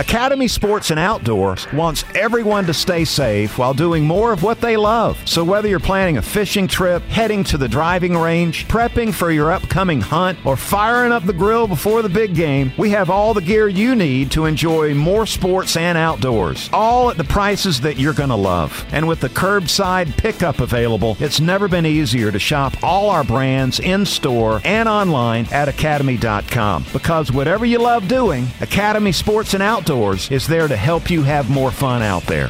Academy Sports and Outdoors wants everyone to stay safe while doing more of what they love. So whether you're planning a fishing trip, heading to the driving range, prepping for your upcoming hunt, or firing up the grill before the big game, we have all the gear you need to enjoy more sports and outdoors, all at the prices that you're going to love. And with the curbside pickup available, it's never been easier to shop all our brands in-store and online at academy.com. Because whatever you love doing, Academy Sports and Outdoors is there to help you have more fun out there.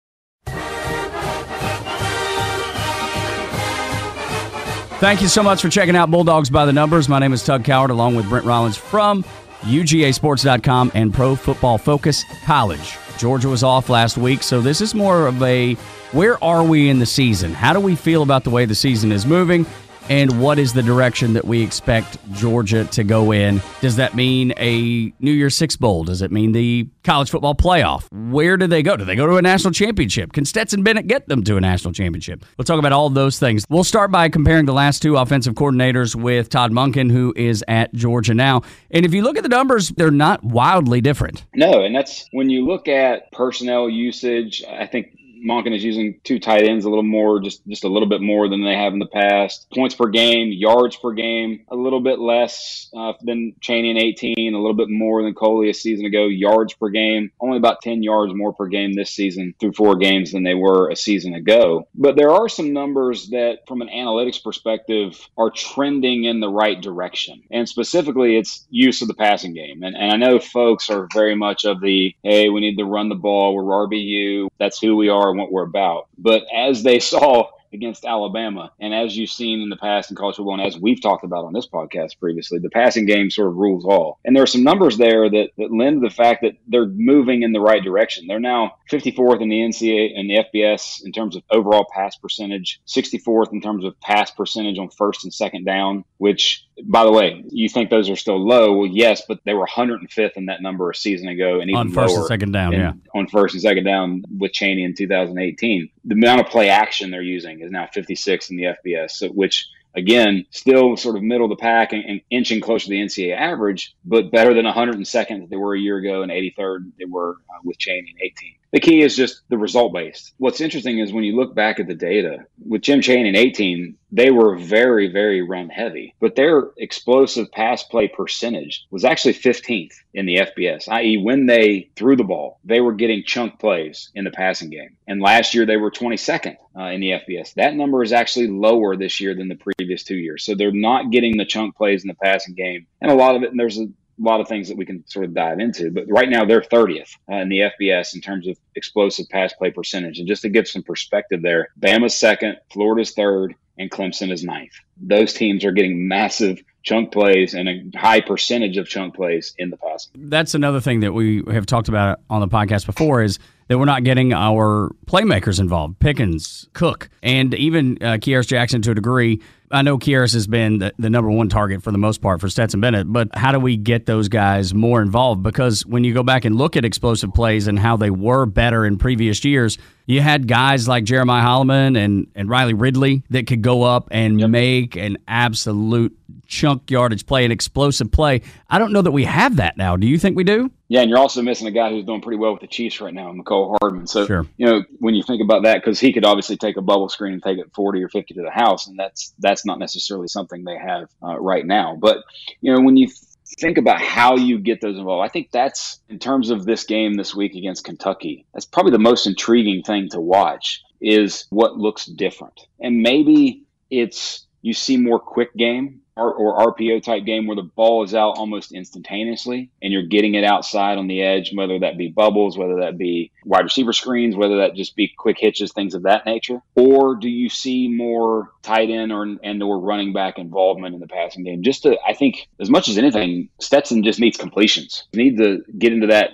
Thank you so much for checking out Bulldogs by the Numbers. My name is Tug Coward, along with Brent Rollins from UGAsports.com and Pro Football Focus College. Georgia was off last week, so this is more of a where are we in the season? How do we feel about the way the season is moving? And what is the direction that we expect Georgia to go in? Does that mean a New Year's Six Bowl? Does it mean the college football playoff? Where do they go? Do they go to a national championship? Can Stetson Bennett get them to a national championship? We'll talk about all of those things. We'll start by comparing the last two offensive coordinators with Todd Monken, who is at Georgia now. And if you look at the numbers, they're not wildly different. No, and that's when you look at personnel usage, I think Monken is using two tight ends a little more, just a little bit more than they have in the past. Points per game, yards per game, a little bit less than Chaney in 18, a little bit more than Coley a season ago. Yards per game, only about 10 yards more per game this season through 4 games than they were a season ago. But there are some numbers that, from an analytics perspective, are trending in the right direction. And specifically, it's use of the passing game. And I know folks are very much of the, hey, we need to run the ball, we're RBU, that's who we are and what we're about. But as they saw against Alabama, and as you've seen in the past in college football, and as we've talked about on this podcast previously, the passing game sort of rules all. And there are some numbers there that lend to the fact that they're moving in the right direction. They're now 54th in the NCAA and the FBS in terms of overall pass percentage, 64th in terms of pass percentage on first and second down, which, by the way, you think those are still low? Well, yes, but they were 105th in that number a season ago, and even on first lower and second down, on first and second down with Chaney in 2018. The amount of play action they're using is now 56th in the FBS, which, again, still sort of middle of the pack and inching closer to the NCAA average, but better than 102nd that they were a year ago and 83rd they were with Chaney in 18. The key is just the result-based. What's interesting is when you look back at the data, with Jim Chaney in 18, they were very, very run-heavy. But their explosive pass play percentage was actually 15th in the FBS, i.e. when they threw the ball, they were getting chunk plays in the passing game. And last year, they were 22nd in the FBS. That number is actually lower this year than the previous 2 years. So they're not getting the chunk plays in the passing game. And a lot of it, and there's a lot of things that we can sort of dive into, but right now they're 30th in the FBS in terms of explosive pass play percentage. And just to give some perspective there, Bama's 2nd, Florida's 3rd, and Clemson is 9th. Those teams are getting massive chunk plays and a high percentage of chunk plays in the passing. That's another thing that we have talked about on the podcast before is that we're not getting our playmakers involved, Pickens, Cook, and even Kearis Jackson to a degree. I know Kearis has been the number one target for the most part for Stetson Bennett, but how do we get those guys more involved? Because when you go back and look at explosive plays and how they were better in previous years, you had guys like Jeremiah Holloman and Riley Ridley that could go up and make an absolute chunk yardage play, an explosive play. I don't know that we have that now. Do you think we do? Yeah, and you're also missing a guy who's doing pretty well with the Chiefs right now, Mecole Hardman. So, you know, when you think about that, because he could obviously take a bubble screen and take it 40 or 50 to the house, and that's not necessarily something they have right now. But, you know, when you think about how you get those involved, I think that's, in terms of this game this week against Kentucky, that's probably the most intriguing thing to watch is what looks different. And maybe it's you see more quick game or RPO type game where the ball is out almost instantaneously and you're getting it outside on the edge, whether that be bubbles, whether that be wide receiver screens, whether that just be quick hitches, things of that nature? Or do you see more tight end or running back involvement in the passing game? I think as much as anything, Stetson just needs completions. You need to get into that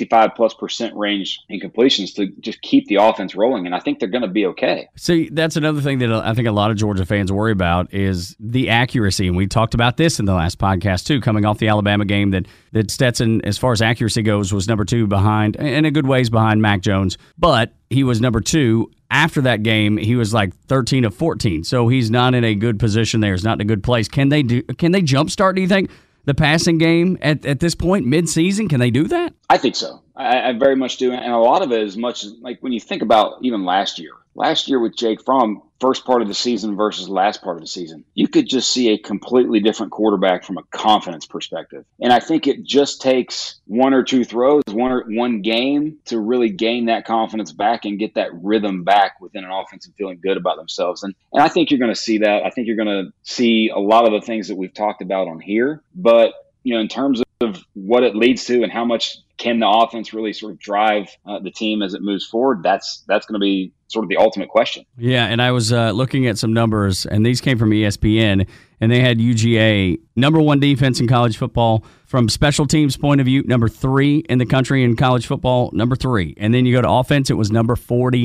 65+% range in completions to just keep the offense rolling. And I think they're going to be okay. See, that's another thing that I think a lot of Georgia fans worry about is the accuracy. And we talked about this in the last podcast too, coming off the Alabama game that Stetson, as far as accuracy goes, was number 2 behind, in a good ways behind Mac Jones. But he was number 2. After that game, he was like 13 of 14. So he's not in a good position there. He's not in a good place. Can they jumpstart, do you think? the passing game at this point, mid-season? Can they do that? I think so. I very much do. And a lot of it is much like when you think about even last year with Jake Fromm, first part of the season versus last part of the season, you could just see a completely different quarterback from a confidence perspective. And I think it just takes one or two throws, one game to really gain that confidence back and get that rhythm back within an offense and feeling good about themselves. And I think you're going to see that. I think you're going to see a lot of the things that we've talked about on here. But, in terms of what it leads to and how much can the offense really sort of drive the team as it moves forward, that's going to be sort of the ultimate question. Yeah, and I was looking at some numbers, and these came from ESPN, and they had UGA number 1 defense in college football. From special teams point of view, number 3 in the country in college football, number 3. And then you go to offense, it was number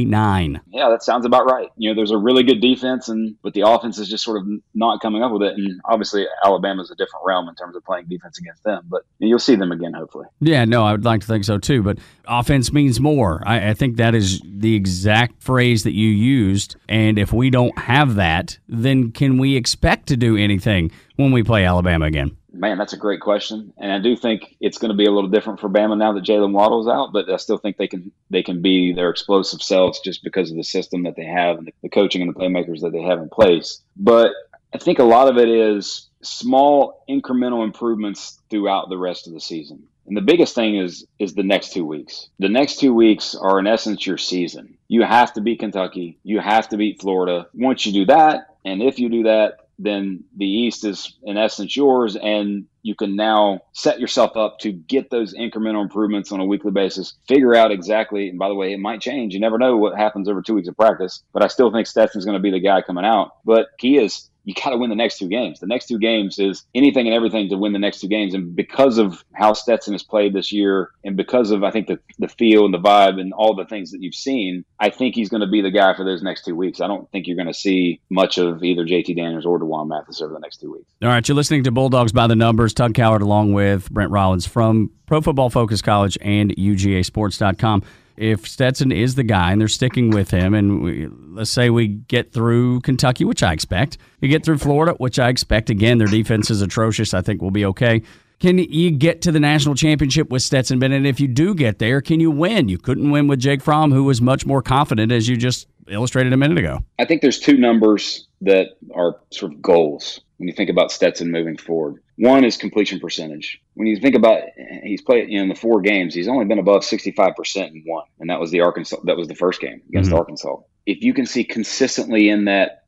49. Yeah, that sounds about right. There's a really good defense, but the offense is just sort of not coming up with it. And obviously, Alabama's a different realm in terms of playing defense against them. But you'll see them again, hopefully. Yeah, no, I would like to think so too. But offense means more. I think that is the exact phrase that you used. And if we don't have that, then can we expect to do anything when we play Alabama again? Man, that's a great question. And I do think it's going to be a little different for Bama now that Jalen Waddle's out, but I still think they can be their explosive selves just because of the system that they have and the coaching and the playmakers that they have in place. But I think a lot of it is small incremental improvements throughout the rest of the season. And the biggest thing is the next 2 weeks. The next 2 weeks are, in essence, your season. You have to beat Kentucky. You have to beat Florida. Once you do that, and if you do that, then the East is, in essence, yours, and you can now set yourself up to get those incremental improvements on a weekly basis, figure out exactly, and by the way, it might change. You never know what happens over 2 weeks of practice, but I still think Stetson's going to be the guy coming out. But key is, you got to win the next 2 games. The next 2 games is anything and everything to win the next 2 games. And because of how Stetson has played this year, and because of, I think, the feel and the vibe and all the things that you've seen, I think he's going to be the guy for those next 2 weeks. I don't think you're going to see much of either JT Daniels or DeJuan Mathis over the next 2 weeks. All right, you're listening to Bulldogs by the Numbers. Tug Coward along with Brent Rollins from Pro Football Focus College and UGAsports.com. If Stetson is the guy and they're sticking with him, and let's say we get through Kentucky, which I expect, we get through Florida, which I expect, again, their defense is atrocious. I think we'll be okay. Can you get to the national championship with Stetson Bennett? And if you do get there, can you win? You couldn't win with Jake Fromm, who was much more confident, as you just illustrated a minute ago. I think there's 2 numbers that are sort of goals when you think about Stetson moving forward. One is completion percentage. When you think about, he's played in the 4 games, he's only been above 65% in 1, and that was the Arkansas. That was the first game against Arkansas. If you can see consistently in that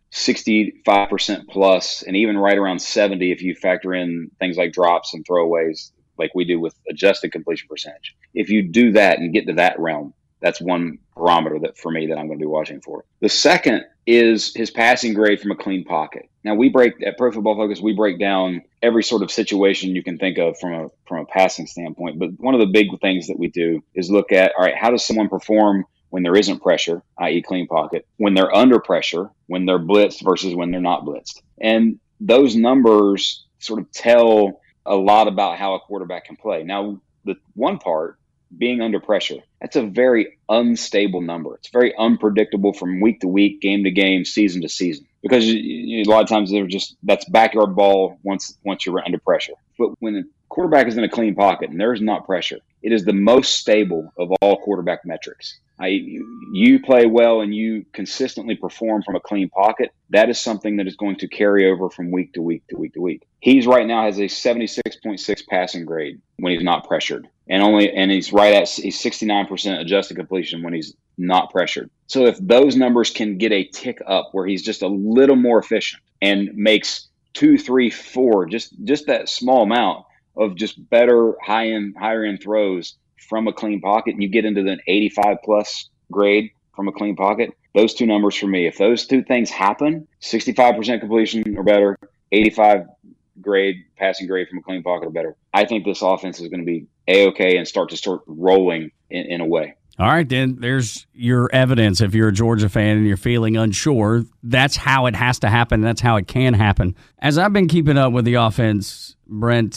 65% plus, and even right around 70 if you factor in things like drops and throwaways, like we do with adjusted completion percentage. If you do that and get to that realm, that's one barometer that for me that I'm going to be watching for. The second is his passing grade from a clean pocket. Now at Pro Football Focus, we break down every sort of situation you can think of from a passing standpoint. But one of the big things that we do is look at, all right, how does someone perform when there isn't pressure, i.e. clean pocket, when they're under pressure, when they're blitzed versus when they're not blitzed. And those numbers sort of tell a lot about how a quarterback can play. Now, the one part, being under pressure, that's a very unstable number. It's very unpredictable from week to week, game to game, season to season. Because a lot of times that's backyard ball once you're under pressure. But when the quarterback is in a clean pocket and there's not pressure, it is the most stable of all quarterback metrics. You play well and you consistently perform from a clean pocket. That is something that is going to carry over from week to week to week to week. He's right now has a 76.6 passing grade when he's not pressured, and he's right at 69% adjusted completion when he's not pressured. So if those numbers can get a tick up where he's just a little more efficient and makes 2, 3, 4, just that small amount of just better higher end throws from a clean pocket, and you get into the 85 plus grade from a clean pocket, those 2 numbers for me, if those 2 things happen, 65% completion or better, 85 grade passing grade from a clean pocket or better, I think this offense is going to be A-okay and start rolling in a way. All right, then there's your evidence. If you're a Georgia fan and you're feeling unsure, that's how it has to happen. That's how it can happen. As I've been keeping up with the offense, Brent,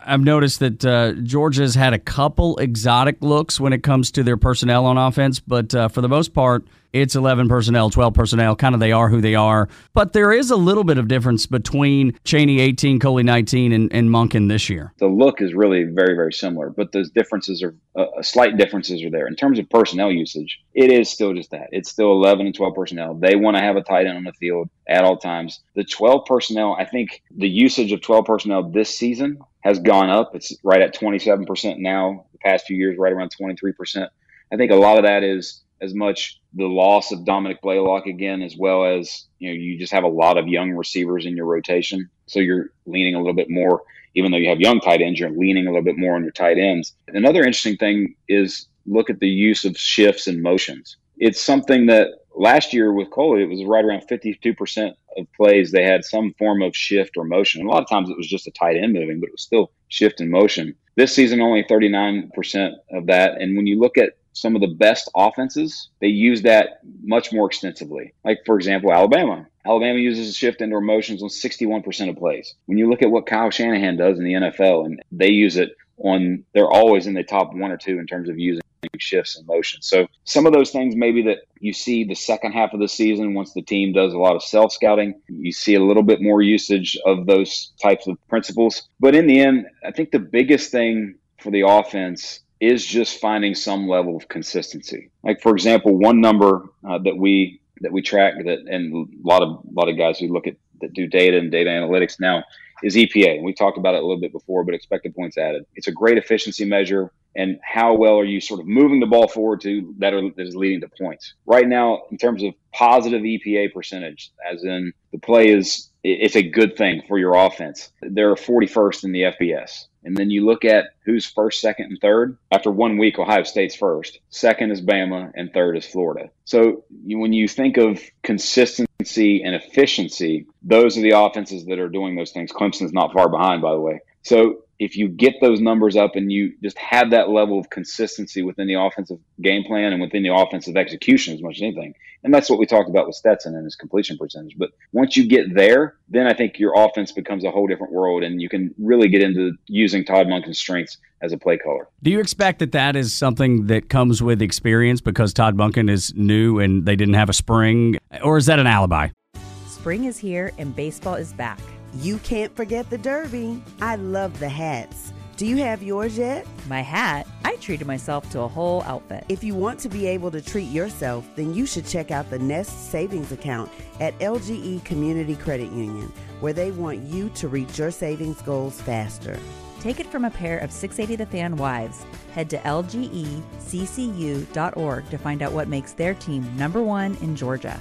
I've noticed that Georgia's had a couple exotic looks when it comes to their personnel on offense, but for the most part, it's 11 personnel, 12 personnel, kind of they are who they are. But there is a little bit of difference between Chaney 18, Coley 19, and Monken this year. The look is really very, very similar, but those differences are slight differences are there. In terms of personnel usage, it is still just that. It's still 11 and 12 personnel. They want to have a tight end on the field at all times. The 12 personnel, I think the usage of 12 personnel this season has gone up. It's right at 27% now. The past few years, right around 23%. I think a lot of that is as much the loss of Dominic Blaylock again, as well as, you just have a lot of young receivers in your rotation. So you're leaning a little bit more, even though you have young tight ends, you're leaning a little bit more on your tight ends. Another interesting thing is look at the use of shifts and motions. It's something that last year with Coley, it was right around 52% of plays they had some form of shift or motion. And a lot of times it was just a tight end moving, but it was still shift and motion. This season, only 39% of that. And when you look at some of the best offenses, they use that much more extensively. Like, for example, Alabama. Alabama uses shift and or motions on 61% of plays. When you look at what Kyle Shanahan does in the NFL, and they use it they're always in the top 1 or 2 in terms of using shifts and motions. So some of those things maybe that you see the second half of the season, once the team does a lot of self-scouting, you see a little bit more usage of those types of principles. But in the end, I think the biggest thing for the offense is just finding some level of consistency. Like, for example, one number that we track and a lot of guys who look at that do data and data analytics now is EPA. And we talked about it a little bit before, but expected points added. It's a great efficiency measure. And how well are you sort of moving the ball forward to that is leading to points? Right now, in terms of positive EPA percentage, as in the play it's a good thing for your offense. They're 41st in the FBS. And then you look at who's first, second, and third. After 1 week, Ohio State's first. Second is Bama, and third is Florida. So when you think of consistency and efficiency, those are the offenses that are doing those things. Clemson's not far behind, by the way. So if you get those numbers up and you just have that level of consistency within the offensive game plan and within the offensive execution as much as anything, and that's what we talked about with Stetson and his completion percentage. But once you get there, then I think your offense becomes a whole different world, and you can really get into using Todd Monken's strengths as a play caller. Do you expect that is something that comes with experience because Todd Monken is new and they didn't have a spring, or is that an alibi? Spring is here and baseball is back. You can't forget the Derby. I love the hats. Do you have yours yet? My hat? I treated myself to a whole outfit. If you want to be able to treat yourself, then you should check out the Nest Savings Account at LGE Community Credit Union, where they want you to reach your savings goals faster. Take it from a pair of 680 The Fan wives. Head to lgeccu.org to find out what makes their team #1 in Georgia.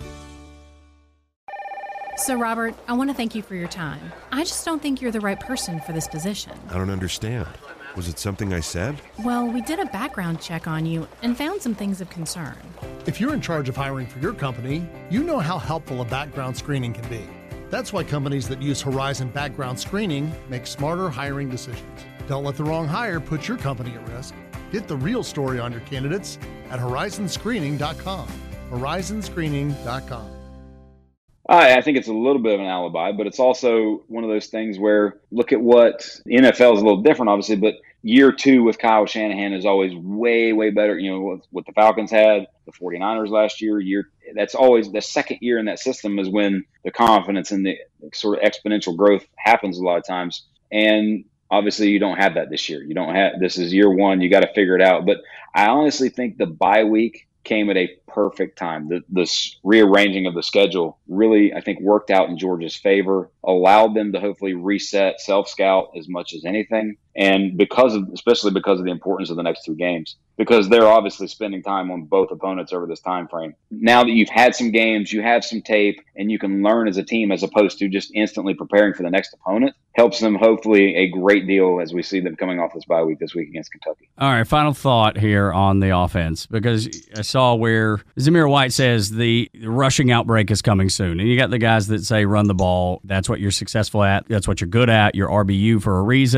So, Robert, I want to thank you for your time. I just don't think you're the right person for this position. I don't understand. Was it something I said? Well, we did a background check on you and found some things of concern. If you're in charge of hiring for your company, you know how helpful a background screening can be. That's why companies that use Horizon Background Screening make smarter hiring decisions. Don't let the wrong hire put your company at risk. Get the real story on your candidates at horizonscreening.com. horizonscreening.com. I think it's a little bit of an alibi, but it's also one of those things where look at what the NFL is a little different, obviously, but year 2 with Kyle Shanahan is always way, way better. What the Falcons had, the 49ers last year, that's always the second year in that system is when the confidence and the sort of exponential growth happens a lot of times. And obviously you don't have that this year. This is year 1. You got to figure it out. But I honestly think the bye week came at a perfect time. This rearranging of the schedule really, I think, worked out in Georgia's favor, allowed them to hopefully reset, self-scout as much as anything. And especially because of the importance of the next 2 games, because they're obviously spending time on both opponents over this time frame. Now that you've had some games, you have some tape, and you can learn as a team as opposed to just instantly preparing for the next opponent, helps them hopefully a great deal as we see them coming off this bye week this week against Kentucky. All right, final thought here on the offense, because I saw where Zamir White says the rushing outbreak is coming soon. And you got the guys that say run the ball. That's what you're successful at. That's what you're good at. You're RBU for a reason.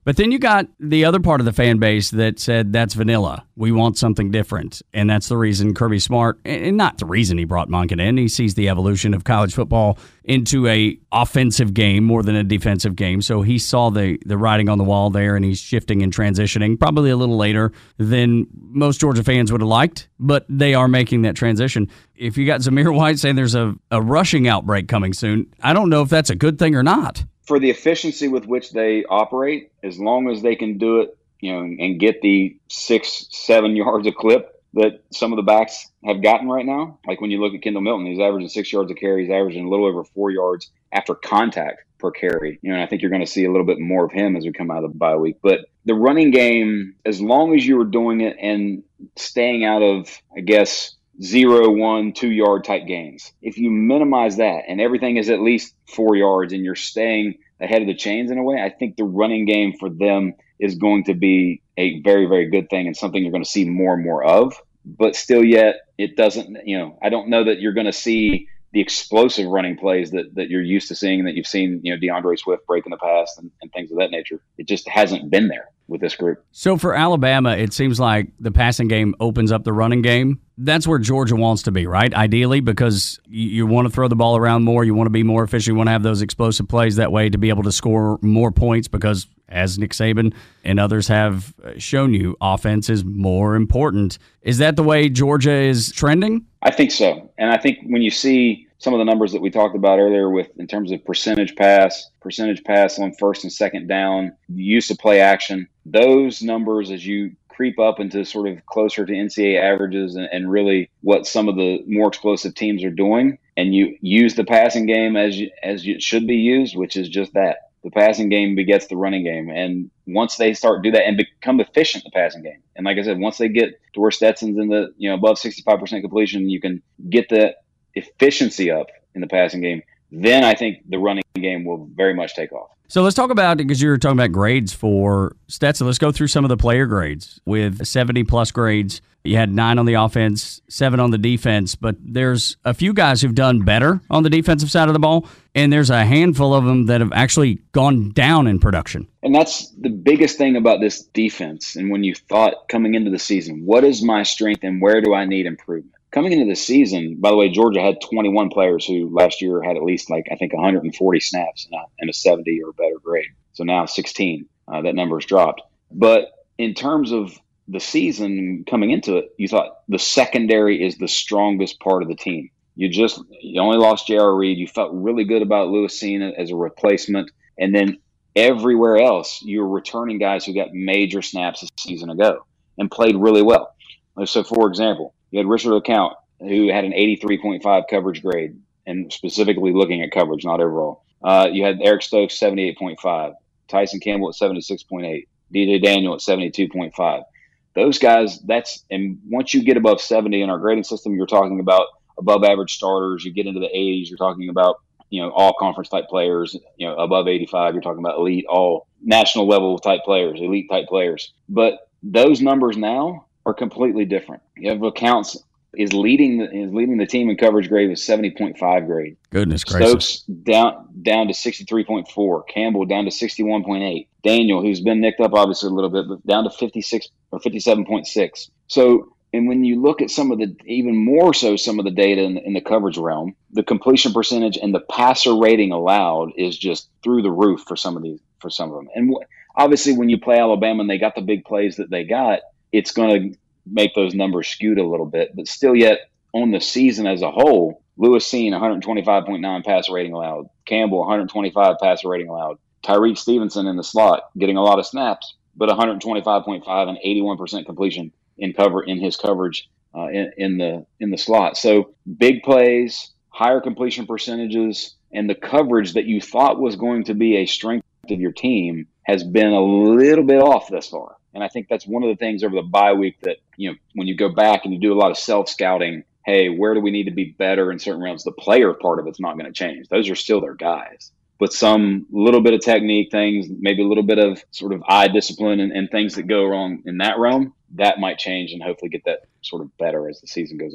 But then you got the other part of the fan base that said that's vanilla. We want something different. And that's the reason Kirby Smart, and not the reason he brought Monken in, he sees the evolution of college football into a offensive game more than a defensive game. So he saw the writing on the wall there, and he's shifting and transitioning probably a little later than most Georgia fans would have liked, but they are making that transition. If you got Zamir White saying there's a rushing outbreak coming soon, I don't know if that's a good thing or not. For the efficiency with which they operate, as long as they can do it, and get the 6-7 yards a clip that some of the backs have gotten right now. Like when you look at Kendall Milton, he's averaging 6 yards a carry. He's averaging a little over 4 yards after contact per carry. And I think you're going to see a little bit more of him as we come out of the bye week. But the running game, as long as you were doing it and staying out of, 0, 1, 2 yard type gains. If you minimize that and everything is at least 4 yards and you're staying ahead of the chains in a way, I think the running game for them is going to be a very, very good thing and something you're going to see more and more of. But still yet, it doesn't, I don't know that you're going to see the explosive running plays that you're used to seeing, that you've seen, DeAndre Swift break in the past and things of that nature. It just hasn't been there with this group. So for Alabama, it seems like the passing game opens up the running game. That's where Georgia wants to be, right? Ideally, because you want to throw the ball around more. You want to be more efficient. You want to have those explosive plays that way to be able to score more points because, as Nick Saban and others have shown you, offense is more important. Is that the way Georgia is trending? I think so. And I think when you see some of the numbers that we talked about earlier in terms of percentage pass on first and second down, use of play action, those numbers, as you creep up into sort of closer to NCAA averages and really what some of the more explosive teams are doing, and you use the passing game as it should be used, which is just that. The passing game begets the running game. And once they start to do that and become efficient, the passing game. And like I said, once they get to where Stetson's in the, above 65% completion, you can get the efficiency up in the passing game. Then I think the running game will very much take off. So let's talk about, because you were talking about grades for Stetson, let's go through some of the player grades. With 70-plus grades, you had 9 on the offense, 7 on the defense, but there's a few guys who've done better on the defensive side of the ball, and there's a handful of them that have actually gone down in production. And that's the biggest thing about this defense. And when you thought coming into the season, what is my strength and where do I need improvement? Coming into the season, by the way, Georgia had 21 players who last year had at least 140 snaps and a 70 or better grade. So now 16, that number has dropped. But in terms of the season coming into it, you thought the secondary is the strongest part of the team. You only lost J.R. Reed. You felt really good about Lewis Cine as a replacement. And then everywhere else, you were returning guys who got major snaps a season ago and played really well. So, for example, you had Richard LeCounte, who had an 83.5 coverage grade, and specifically looking at coverage, not overall. You had Eric Stokes, 78.5. Tyson Campbell at 76.8. DJ Daniel at 72.5. Those guys, and once you get above 70 in our grading system, you're talking about above average starters. You get into the 80s, you're talking about, all conference type players. Above 85, you're talking about elite, all national level type players, elite type players. But those numbers now are completely different. You have LeCounte is leading the team in coverage grade with 70.5 grade. Goodness gracious. Stokes down to 63.4. Campbell down to 61.8. Daniel, who's been nicked up obviously a little bit, but down to 56 or 57.6. So, and when you look at some of the data in the coverage realm, the completion percentage and the passer rating allowed is just through the roof for some of them. And obviously, when you play Alabama and they got the big plays that they got, it's going to make those numbers skewed a little bit. But still yet, on the season as a whole, Lewis Cine, 125.9 passer rating allowed. Campbell, 125 passer rating allowed. Tyreek Stevenson in the slot, getting a lot of snaps, but 125.5 and 81% completion in his coverage in the slot. So big plays, higher completion percentages, and the coverage that you thought was going to be a strength of your team has been a little bit off thus far. And I think that's one of the things over the bye week that, when you go back and you do a lot of self-scouting, hey, where do we need to be better in certain realms? The player part of it's not going to change. Those are still their guys. But some little bit of technique things, maybe a little bit of sort of eye discipline and things that go wrong in that realm, that might change and hopefully get that sort of better as the season goes on.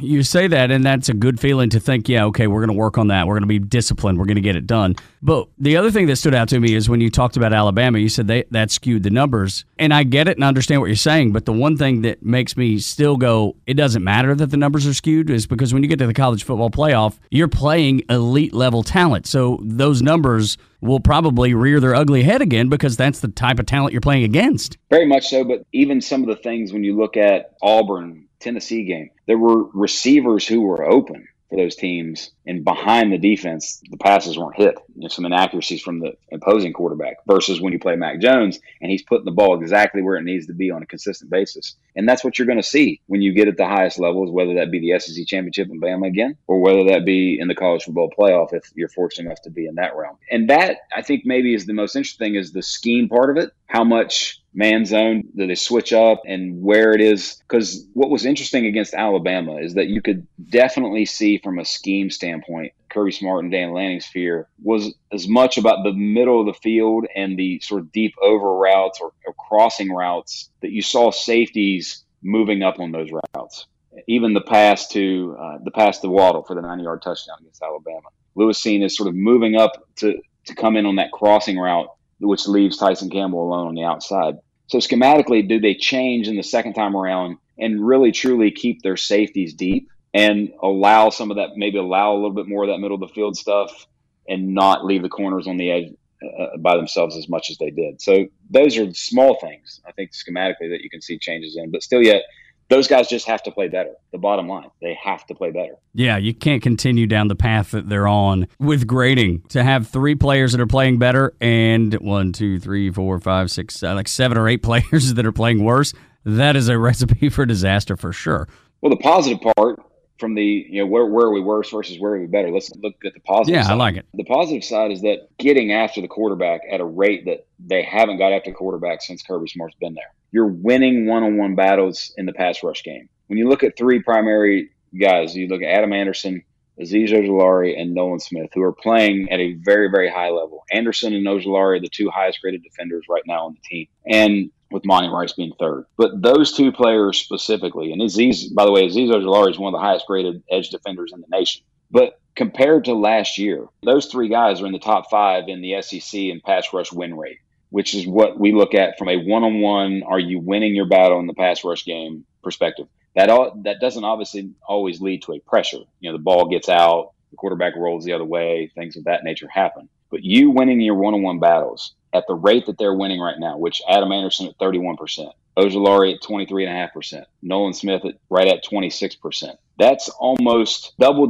you say that, and that's a good feeling to think, yeah, okay, we're going to work on that. We're going to be disciplined. We're going to get it done. But the other thing that stood out to me is when you talked about Alabama, you said that skewed the numbers. And I get it and understand what you're saying, but the one thing that makes me still go, it doesn't matter that the numbers are skewed, is because when you get to the college football playoff, you're playing elite level talent. So those numbers will probably rear their ugly head again because that's the type of talent you're playing against. Very much so, but even some of the things when you look at Auburn, Tennessee game, there were receivers who were open for those teams, and behind the defense, the passes weren't hit. Some inaccuracies from the opposing quarterback versus when you play Mac Jones and he's putting the ball exactly where it needs to be on a consistent basis. And that's what you're going to see when you get at the highest levels, whether that be the SEC championship in Bama again, or whether that be in the college football playoff if you're fortunate enough to be in that realm. And that, I think, maybe is the most interesting thing, is the scheme part of it. How much man zone do they switch up and where it is? Because what was interesting against Alabama is that you could definitely see from a scheme standpoint, Kirby Smart and Dan Lanning's fear was as much about the middle of the field and the sort of deep over routes or crossing routes that you saw safeties moving up on those routes. Even the pass to Waddle for the 90-yard touchdown against Alabama. Lewis Cine is sort of moving up to come in on that crossing route, which leaves Tyson Campbell alone on the outside. So schematically, do they change in the second time around and really truly keep their safeties deep and allow some of that, maybe allow a little bit more of that middle of the field stuff and not leave the corners on the edge by themselves as much as they did? So those are small things, I think, schematically that you can see changes in. But still yet, those guys just have to play better. The bottom line, they have to play better. Yeah, you can't continue down the path that they're on with grading. To have 3 players that are playing better and 1, 2, 3, 4, 5, 6, like 7 or 8 players that are playing worse, that is a recipe for disaster for sure. Well, the positive part from the, where are we worse versus where are we better? Let's look at the positive side. Yeah, I like it. The positive side is that getting after the quarterback at a rate that they haven't got after the quarterback since Kirby Smart's been there. You're winning one-on-one battles in the pass rush game. When you look at 3 primary guys, you look at Adam Anderson, Azeez Ojulari, and Nolan Smith, who are playing at a very, very high level. Anderson and Ojulari are the 2 highest graded defenders right now on the team, and with Monty Rice being 3rd. But those 2 players specifically, and Azeez Ojulari is one of the highest graded edge defenders in the nation. But compared to last year, those 3 guys are in the top 5 in the SEC in pass rush win rate, which is what we look at from a one-on-one, are you winning your battle in the pass rush game perspective. That doesn't obviously always lead to a pressure. The ball gets out, the quarterback rolls the other way, things of that nature happen. But you winning your one-on-one battles at the rate that they're winning right now, which Adam Anderson at 31%, Ojulari at 23.5%, Nolan Smith right at 26%. That's almost double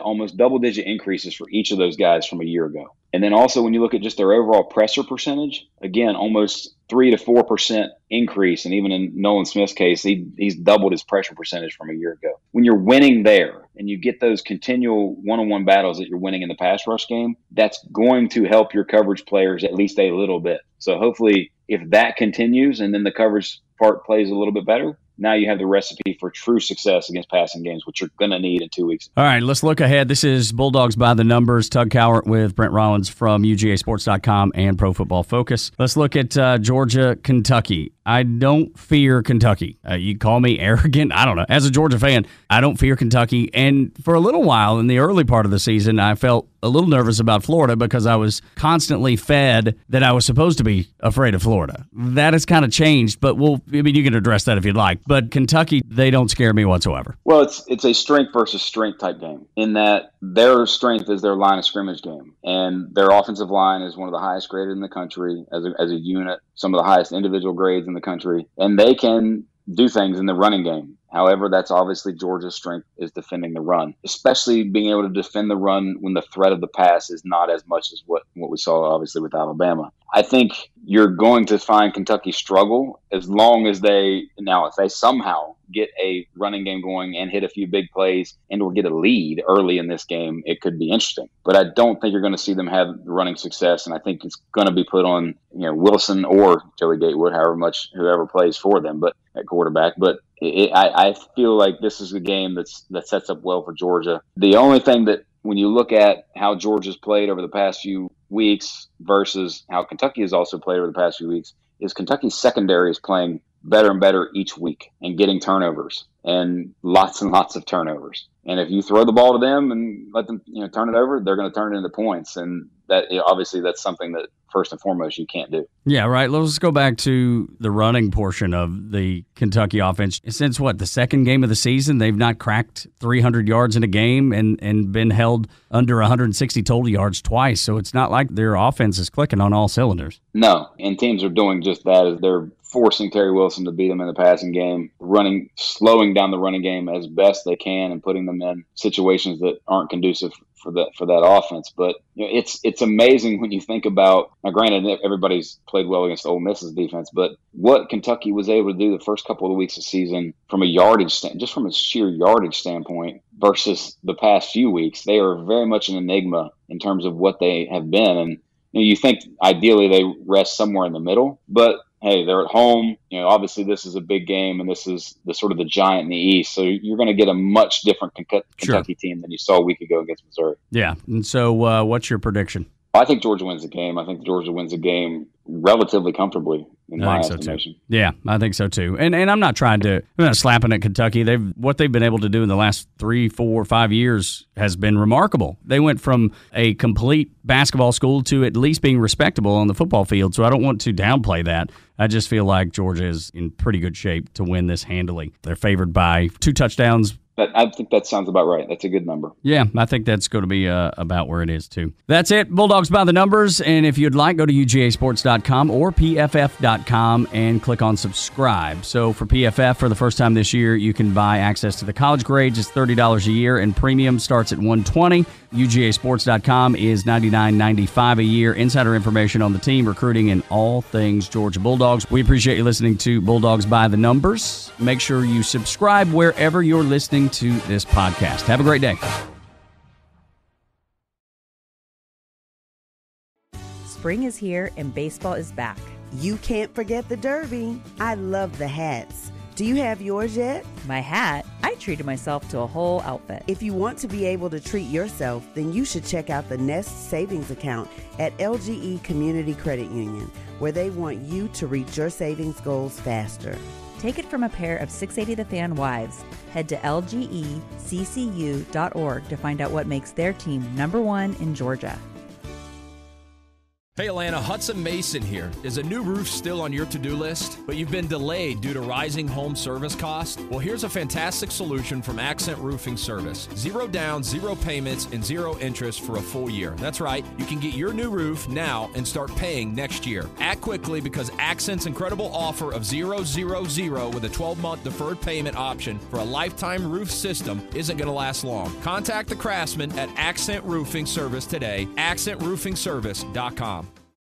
digit increases for each of those guys from a year ago. And then also when you look at just their overall presser percentage, again, almost 3 to 4% increase. And even in Nolan Smith's case, he's doubled his pressure percentage from a year ago. When you're winning there and you get those continual one-on-one battles that you're winning in the pass rush game, that's going to help your coverage players at least a little bit. So hopefully if that continues and then the coverage part plays a little bit better, now you have the recipe for true success against passing games, which you're going to need in 2 weeks. All right, let's look ahead. This is Bulldogs by the Numbers. Tug Cowart with Brent Rollins from UGAsports.com and Pro Football Focus. Let's look at Georgia, Kentucky. I don't fear Kentucky. You call me arrogant? I don't know. As a Georgia fan, I don't fear Kentucky. And for a little while in the early part of the season, I felt a little nervous about Florida because I was constantly fed that I was supposed to be afraid of Florida. That has kind of changed, but you can address that if you'd like. But Kentucky, they don't scare me whatsoever. Well, it's a strength versus strength type game in that their strength is their line of scrimmage game. And their offensive line is one of the highest graded in the country as a unit, some of the highest individual grades in the country. And they can do things in the running game. However, that's obviously Georgia's strength is defending the run, especially being able to defend the run when the threat of the pass is not as much as what we saw obviously with Alabama. I think you're going to find Kentucky struggle as long as if they somehow get a running game going and hit a few big plays and or get a lead early in this game, it could be interesting. But I don't think you're going to see them have running success, and I think it's going to be put on Wilson or Joey Gatewood, whoever plays for them, but at quarterback. But I feel like this is a game that sets up well for Georgia. The only thing that when you look at how Georgia's played over the past few weeks versus how Kentucky has also played over the past few weeks is Kentucky's secondary is playing better and better each week and getting turnovers and lots of turnovers. And if you throw the ball to them and let them, turn it over, they're going to turn it into points. And that obviously that's something that first and foremost you can't do. Yeah, right. Let's go back to the running portion of the Kentucky offense. Since the second game of the season, they've not cracked 300 yards in a game and been held under 160 total yards twice. So it's not like their offense is clicking on all cylinders. No, and teams are doing just that as they're forcing Terry Wilson to beat them in the passing game, slowing down the running game as best they can and putting them in situations that aren't conducive for that offense. But it's amazing when you think about, now granted, everybody's played well against Ole Miss's defense, but what Kentucky was able to do the first couple of weeks of the season from just from a sheer yardage standpoint versus the past few weeks, they are very much an enigma in terms of what they have been. And you think ideally they rest somewhere in the middle, but hey, they're at home. Obviously this is a big game, and this is the sort of the giant in the East. So you're going to get a much different Kentucky team than you saw a week ago against Missouri. Yeah. And so what's your prediction? I think Georgia wins the game. I think Georgia wins the game relatively comfortably, in my estimation. Yeah, I think so too. And I'm not slapping at Kentucky. What they've been able to do in the last 3, 4, 5 years has been remarkable. They went from a complete basketball school to at least being respectable on the football field. So I don't want to downplay that. I just feel like Georgia is in pretty good shape to win this handily. They're favored by 2 touchdowns. I think that sounds about right. That's a good number. Yeah, I think that's going to be about where it is, too. That's it. Bulldogs by the numbers. And if you'd like, go to UGAsports.com or PFF.com and click on subscribe. So for PFF, for the first time this year, you can buy access to the college grades. It's $30 a year, and premium starts at $120. UGAsports.com is $99.95 a year. Insider information on the team, recruiting, and all things Georgia Bulldogs. We appreciate you listening to Bulldogs by the Numbers. Make sure you subscribe wherever you're listening to this podcast. Have a great day. Spring is here and baseball is back. You can't forget the Derby. I love the hats. Do you have yours yet? My hat? I treated myself to a whole outfit. If you want to be able to treat yourself, then you should check out the Nest Savings Account at LGE Community Credit Union, where they want you to reach your savings goals faster. Take it from a pair of 680 The Fan wives. Head to lgeccu.org to find out what makes their team #1 in Georgia. Hey Atlanta, Hudson Mason here. Is a new roof still on your to-do list, but you've been delayed due to rising home service costs? Well, here's a fantastic solution from Accent Roofing Service. 0 down, 0 payments, and 0 interest for a full year. That's right, you can get your new roof now and start paying next year. Act quickly because Accent's incredible offer of 000 with a 12-month deferred payment option for a lifetime roof system isn't going to last long. Contact the craftsman at Accent Roofing Service today, accentroofingservice.com.